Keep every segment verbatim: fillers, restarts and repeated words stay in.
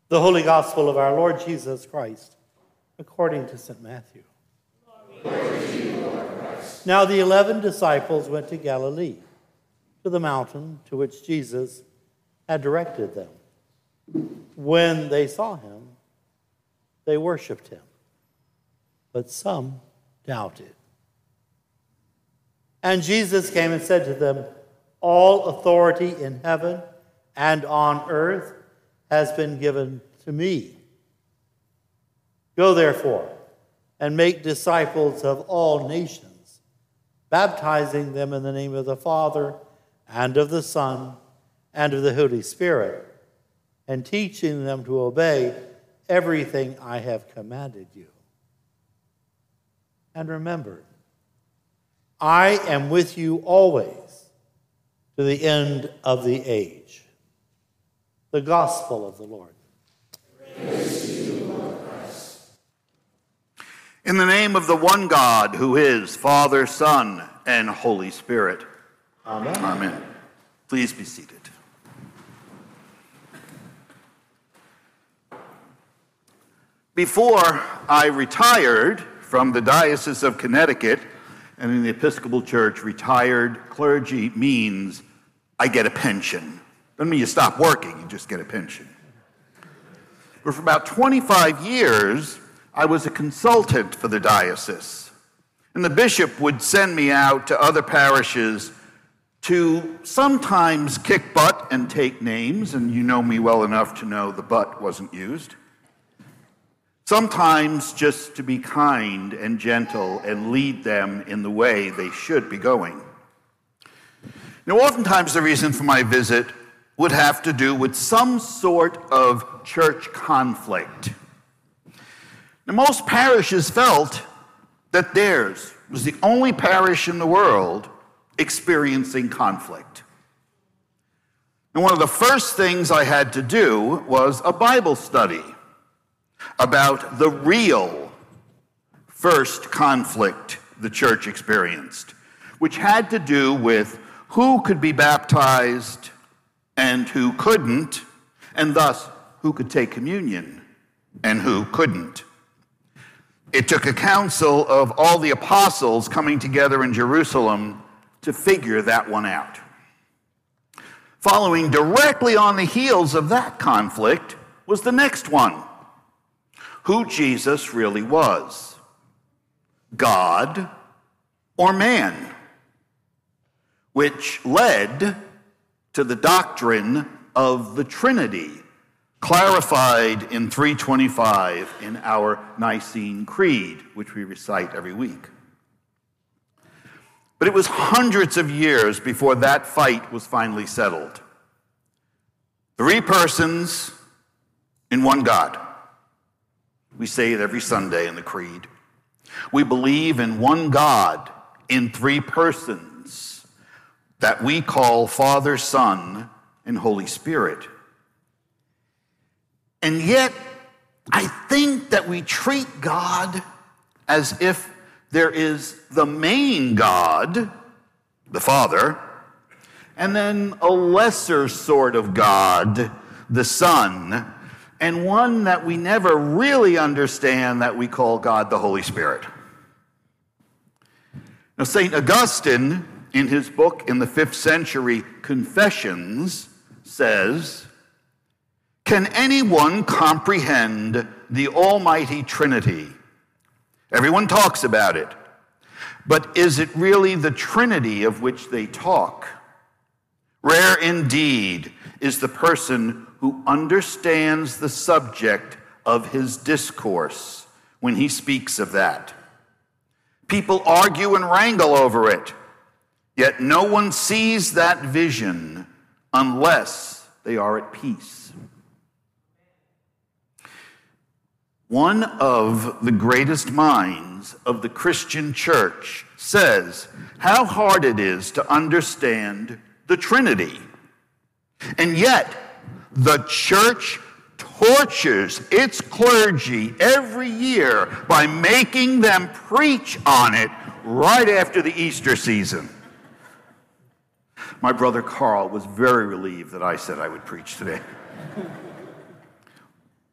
The Holy Gospel of our Lord Jesus Christ, according to Saint Matthew. Now the eleven disciples went to Galilee, to the mountain to which Jesus had directed them. When they saw him, they worshipped him, but some doubted. And Jesus came and said to them, "All authority in heaven and on earth has been given to me. Go therefore and make disciples of all nations, baptizing them in the name of the Father and of the Son and of the Holy Spirit, and teaching them to obey everything I have commanded you. And remember, I am with you always to the end of the age." The Gospel of the Lord. Praise to you, Lord Christ. In the name of the one God, who is Father, Son, and Holy Spirit. Amen. Amen. Please be seated. Before I retired from the Diocese of Connecticut, and in the Episcopal Church, retired clergy means I get a pension. Doesn't mean you stop working, you just get a pension. But for about twenty-five years, I was a consultant for the diocese. And the bishop would send me out to other parishes to sometimes kick butt and take names, and you know me well enough to know the butt wasn't used. Sometimes just to be kind and gentle and lead them in the way they should be going. Now, oftentimes the reason for my visit would have to do with some sort of church conflict. Now, most parishes felt that theirs was the only parish in the world experiencing conflict. And one of the first things I had to do was a Bible study about the real first conflict the church experienced, which had to do with who could be baptized and who couldn't, and thus who could take communion and who couldn't. It took a council of all the apostles coming together in Jerusalem to figure that one out. Following directly on the heels of that conflict was the next one: who Jesus really was, God or man, which led to the doctrine of the Trinity, clarified in three twenty-five in our Nicene Creed, which we recite every week. But it was hundreds of years before that fight was finally settled. Three persons in one God. We say it every Sunday in the Creed. We believe in one God in three persons that we call Father, Son, and Holy Spirit. And yet, I think that we treat God as if there is the main God, the Father, and then a lesser sort of God, the Son, and one that we never really understand that we call God the Holy Spirit. Now, Saint Augustine, in his book in the fifth century, Confessions, says, "Can anyone comprehend the Almighty Trinity? Everyone talks about it, but is it really the Trinity of which they talk? Rare indeed is the person who understands the subject of his discourse when he speaks of that. People argue and wrangle over it, yet no one sees that vision unless they are at peace." One of the greatest minds of the Christian church says how hard it is to understand the Trinity. And yet, the church tortures its clergy every year by making them preach on it right after the Easter season. My brother Carl was very relieved that I said I would preach today.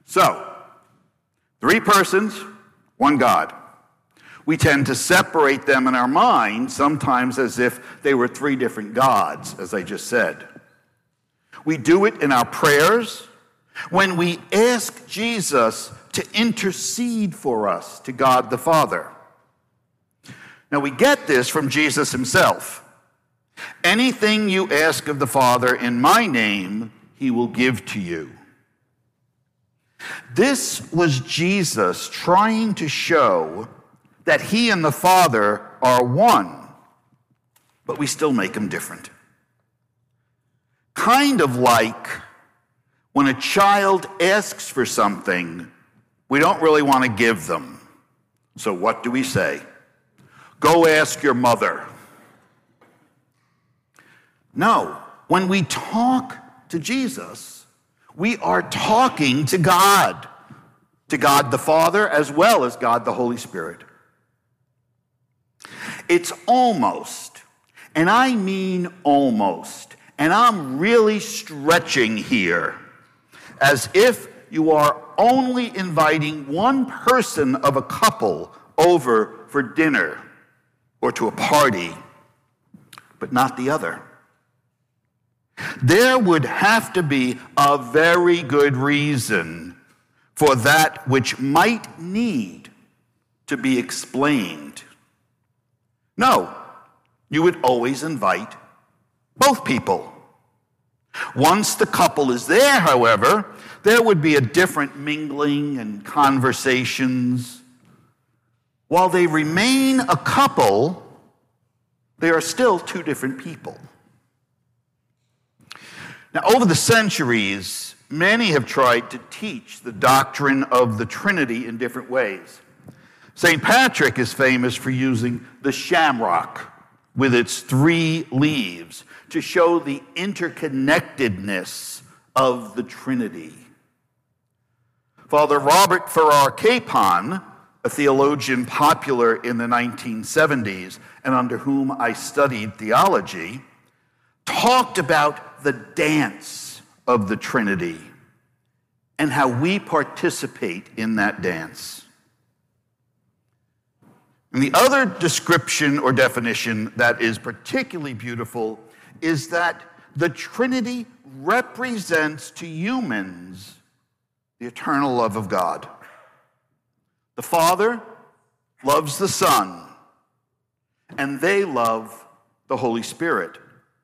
So, three persons, one God. We tend to separate them in our mind, sometimes as if they were three different gods, as I just said. We do it in our prayers when we ask Jesus to intercede for us to God the Father. Now, we get this from Jesus himself. Anything you ask of the Father in my name, he will give to you. This was Jesus trying to show that he and the Father are one, but we still make them different. Kind of like when a child asks for something, we don't really want to give them. So what do we say? Go ask your mother. No, when we talk to Jesus, we are talking to God, to God the Father as well as God the Holy Spirit. It's almost, and I mean almost, and I'm really stretching here, as if you are only inviting one person of a couple over for dinner or to a party, but not the other. There would have to be a very good reason for that which might need to be explained. No, you would always invite both people. Once the couple is there, however, there would be a different mingling and conversations. While they remain a couple, they are still two different people. Now, over the centuries, many have tried to teach the doctrine of the Trinity in different ways. Saint Patrick is famous for using the shamrock with its three leaves to show the interconnectedness of the Trinity. Father Robert Farrar Capon, a theologian popular in the nineteen seventies and under whom I studied theology, talked about the dance of the Trinity and how we participate in that dance. And the other description or definition that is particularly beautiful is that the Trinity represents to humans the eternal love of God. The Father loves the Son, and they love the Holy Spirit.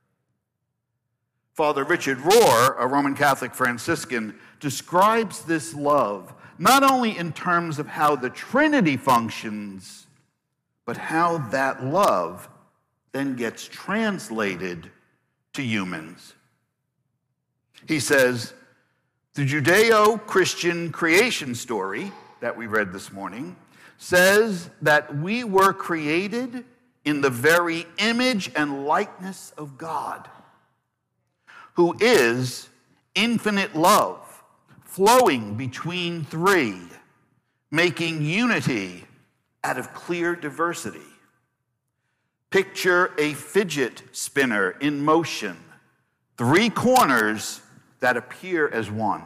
Father Richard Rohr, a Roman Catholic Franciscan, describes this love not only in terms of how the Trinity functions, but how that love then gets translated to humans. He says, the Judeo-Christian creation story that we read this morning says that we were created in the very image and likeness of God, who is infinite love, flowing between three, making unity out of clear diversity. Picture a fidget spinner in motion, three corners that appear as one.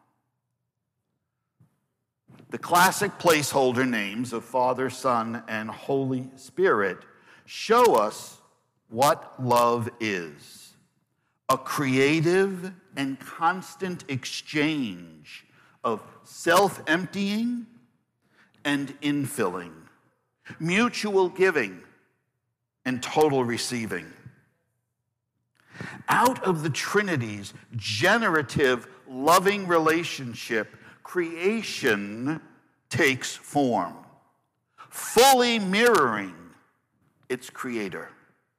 The classic placeholder names of Father, Son, and Holy Spirit show us what love is: a creative and constant exchange of self-emptying and infilling, mutual giving and total receiving. Out of the Trinity's generative, loving relationship, creation takes form, fully mirroring its creator.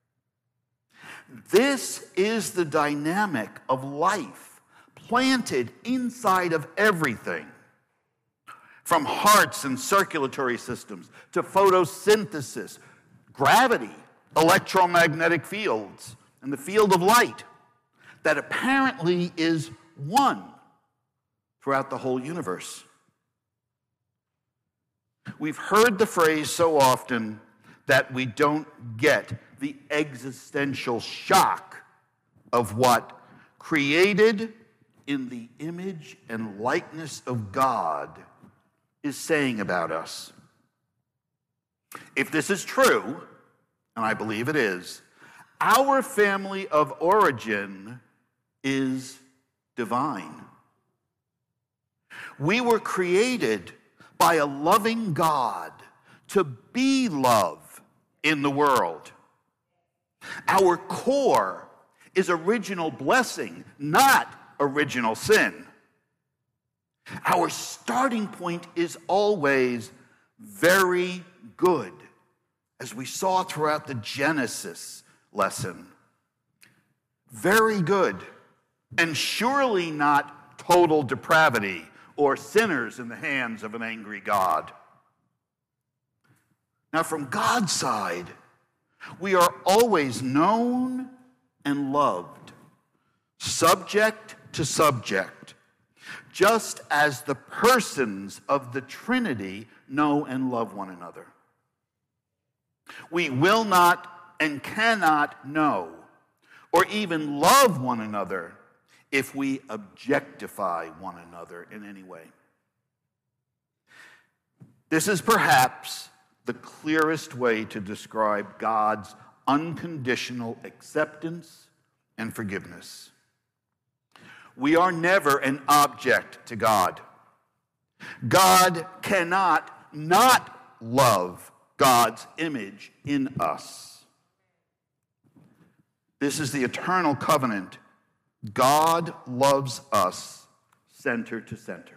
This is the dynamic of life planted inside of everything, from hearts and circulatory systems to photosynthesis, gravity, electromagnetic fields, and the field of light that apparently is one throughout the whole universe. We've heard the phrase so often that we don't get the existential shock of what created in the image and likeness of God is saying about us. If this is true, and I believe it is, our family of origin is divine. We were created by a loving God to be love in the world. Our core is original blessing, not original sin. Our starting point is always very good, as we saw throughout the Genesis lesson. Very good, and surely not total depravity or sinners in the hands of an angry God. Now, from God's side, we are always known and loved, subject to subject, just as the persons of the Trinity know and love one another. We will not and cannot know or even love one another if we objectify one another in any way. This is perhaps the clearest way to describe God's unconditional acceptance and forgiveness. We are never an object to God. God cannot not love God's image in us. This is the eternal covenant. God loves us center to center.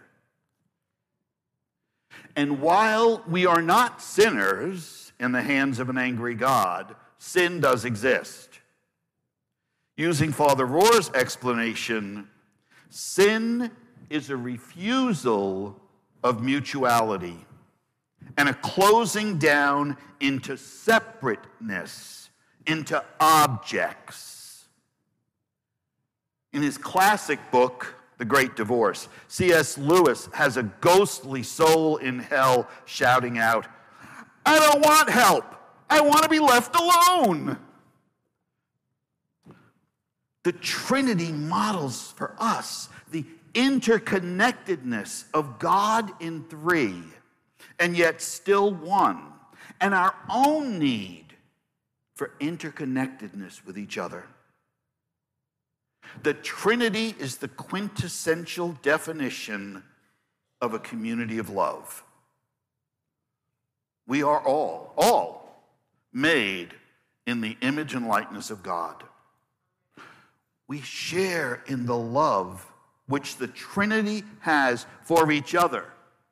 And while we are not sinners in the hands of an angry God, sin does exist. Using Father Rohr's explanation, sin is a refusal of mutuality and a closing down into separateness, into objects. In his classic book, The Great Divorce, C S Lewis has a ghostly soul in hell shouting out, "I don't want help. I want to be left alone." The Trinity models for us the interconnectedness of God in three, and yet still one, and our own need for interconnectedness with each other. The Trinity is the quintessential definition of a community of love. We are all, all made in the image and likeness of God. We share in the love which the Trinity has for each other.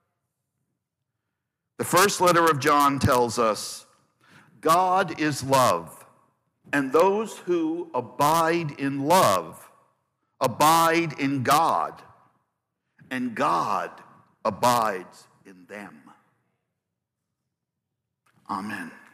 The first letter of John tells us, God is love, and those who abide in love abide in God, and God abides in them. Amen.